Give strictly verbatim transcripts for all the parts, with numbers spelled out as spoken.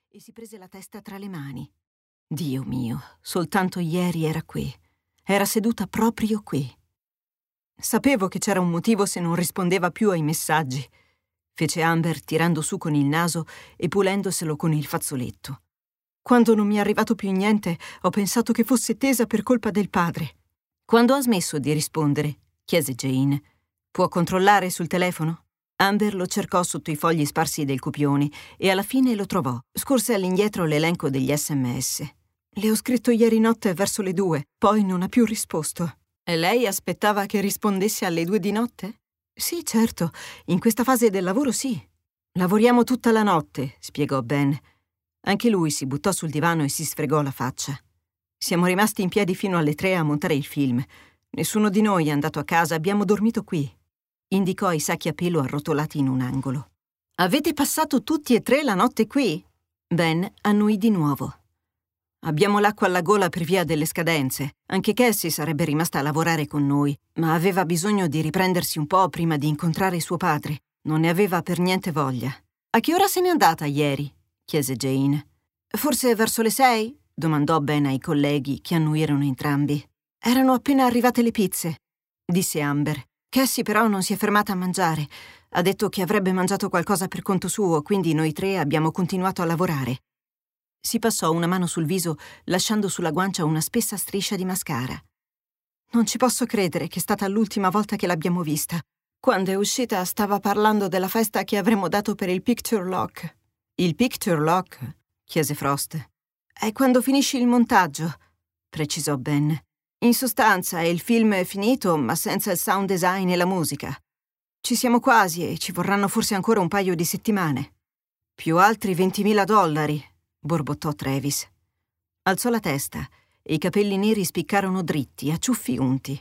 e si prese la testa tra le mani. Dio mio, soltanto ieri era qui. Era seduta proprio qui. Sapevo che c'era un motivo se non rispondeva più ai messaggi, fece Amber tirando su con il naso e pulendoselo con il fazzoletto. Quando non mi è arrivato più niente, ho pensato che fosse tesa per colpa del padre. Quando ha smesso di rispondere, chiese Jane, può controllare sul telefono? Amber lo cercò sotto i fogli sparsi del copione e alla fine lo trovò. Scorse all'indietro l'elenco degli sms. Le ho scritto ieri notte verso le due, poi non ha più risposto. E lei aspettava che rispondesse alle due di notte? Sì, certo, in questa fase del lavoro sì. Lavoriamo tutta la notte, spiegò Ben. Anche lui si buttò sul divano e si sfregò la faccia. Siamo rimasti in piedi fino alle tre a montare il film. Nessuno di noi è andato a casa, abbiamo dormito qui. Indicò i sacchi a pelo arrotolati in un angolo. Avete passato tutti e tre la notte qui? Ben annuì di nuovo. Abbiamo l'acqua alla gola per via delle scadenze. Anche Cassie sarebbe rimasta a lavorare con noi, ma aveva bisogno di riprendersi un po' prima di incontrare suo padre. Non ne aveva per niente voglia. A che ora se n'è andata ieri? Chiese Jane. Forse verso le sei? Domandò Ben ai colleghi, che annuirono entrambi. Erano appena arrivate le pizze, disse Amber. Cassie però non si è fermata a mangiare. Ha detto che avrebbe mangiato qualcosa per conto suo, quindi noi tre abbiamo continuato a lavorare. Si passò una mano sul viso, lasciando sulla guancia una spessa striscia di mascara. Non ci posso credere che è stata l'ultima volta che l'abbiamo vista. Quando è uscita stava parlando della festa che avremmo dato per il Picture Lock. Il Picture Lock? Chiese Frost. È quando finisci il montaggio, precisò Ben. In sostanza, il film è finito, ma senza il sound design e la musica. Ci siamo quasi e ci vorranno forse ancora un paio di settimane. Più altri ventimila dollari, borbottò Travis. Alzò la testa e i capelli neri spiccarono dritti, a ciuffi unti.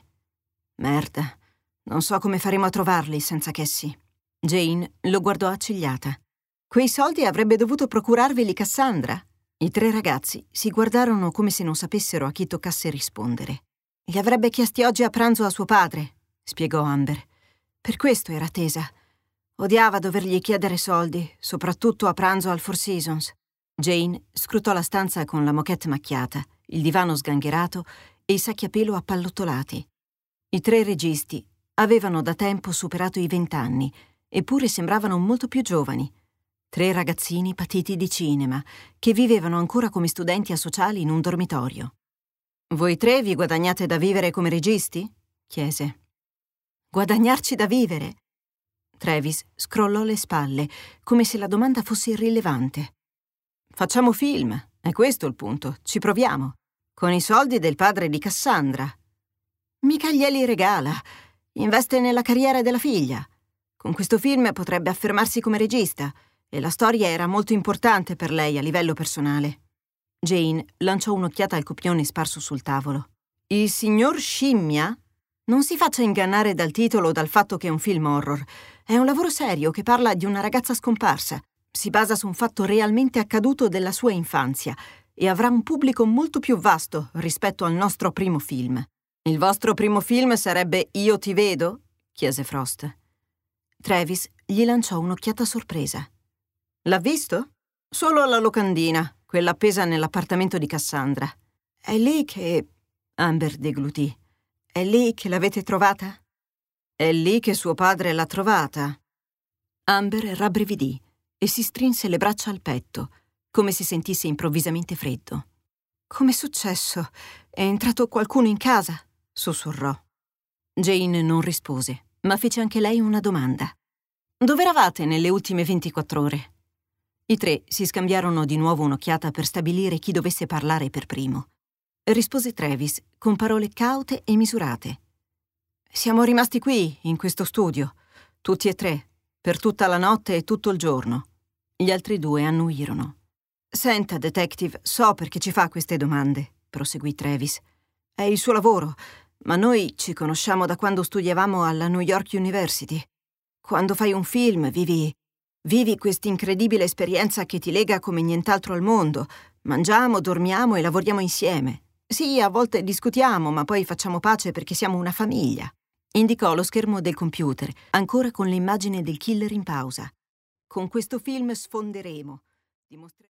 Merda, non so come faremo a trovarli senza Cassie. Jane lo guardò accigliata. Quei soldi avrebbe dovuto procurarveli Cassandra. I tre ragazzi si guardarono come se non sapessero a chi toccasse rispondere. Li avrebbe chiesti oggi a pranzo a suo padre, spiegò Amber. Per questo era tesa. Odiava dovergli chiedere soldi, soprattutto a pranzo al Four Seasons. Jane scrutò la stanza con la moquette macchiata, il divano sgangherato e i sacchi a pelo appallottolati. I tre registi avevano da tempo superato i vent'anni, eppure sembravano molto più giovani. Tre ragazzini patiti di cinema, che vivevano ancora come studenti asociali in un dormitorio. «Voi tre vi guadagnate da vivere come registi?» chiese. «Guadagnarci da vivere?» Travis scrollò le spalle, come se la domanda fosse irrilevante. «Facciamo film, è questo il punto, ci proviamo. Con i soldi del padre di Cassandra. Mica glieli regala, investe nella carriera della figlia. Con questo film potrebbe affermarsi come regista, e la storia era molto importante per lei a livello personale». Jane lanciò un'occhiata al copione sparso sul tavolo. «Il signor Scimmia? Non si faccia ingannare dal titolo o dal fatto che è un film horror. È un lavoro serio che parla di una ragazza scomparsa. Si basa su un fatto realmente accaduto della sua infanzia e avrà un pubblico molto più vasto rispetto al nostro primo film». «Il vostro primo film sarebbe Io ti vedo?» chiese Frost. Travis gli lanciò un'occhiata sorpresa. «L'ha visto?» «Solo alla locandina, quella appesa nell'appartamento di Cassandra». «È lì che...» Amber deglutì. «È lì che l'avete trovata?» «È lì che suo padre l'ha trovata». Amber rabbrividì e si strinse le braccia al petto, come se sentisse improvvisamente freddo. «Com'è successo? È entrato qualcuno in casa?» sussurrò. Jane non rispose, ma fece anche lei una domanda. «Dove eravate nelle ultime ventiquattro ore?» I tre si scambiarono di nuovo un'occhiata per stabilire chi dovesse parlare per primo. Rispose Travis, con parole caute e misurate. «Siamo rimasti qui, in questo studio, tutti e tre, per tutta la notte e tutto il giorno». Gli altri due annuirono. «Senta, detective, so perché ci fa queste domande», proseguì Travis. «È il suo lavoro, ma noi ci conosciamo da quando studiavamo alla New York University. Quando fai un film, vivi... Vivi quest'incredibile esperienza che ti lega come nient'altro al mondo. Mangiamo, dormiamo e lavoriamo insieme. Sì, a volte discutiamo, ma poi facciamo pace perché siamo una famiglia». Indicò lo schermo del computer, ancora con l'immagine del killer in pausa. «Con questo film sfonderemo. Dimostre-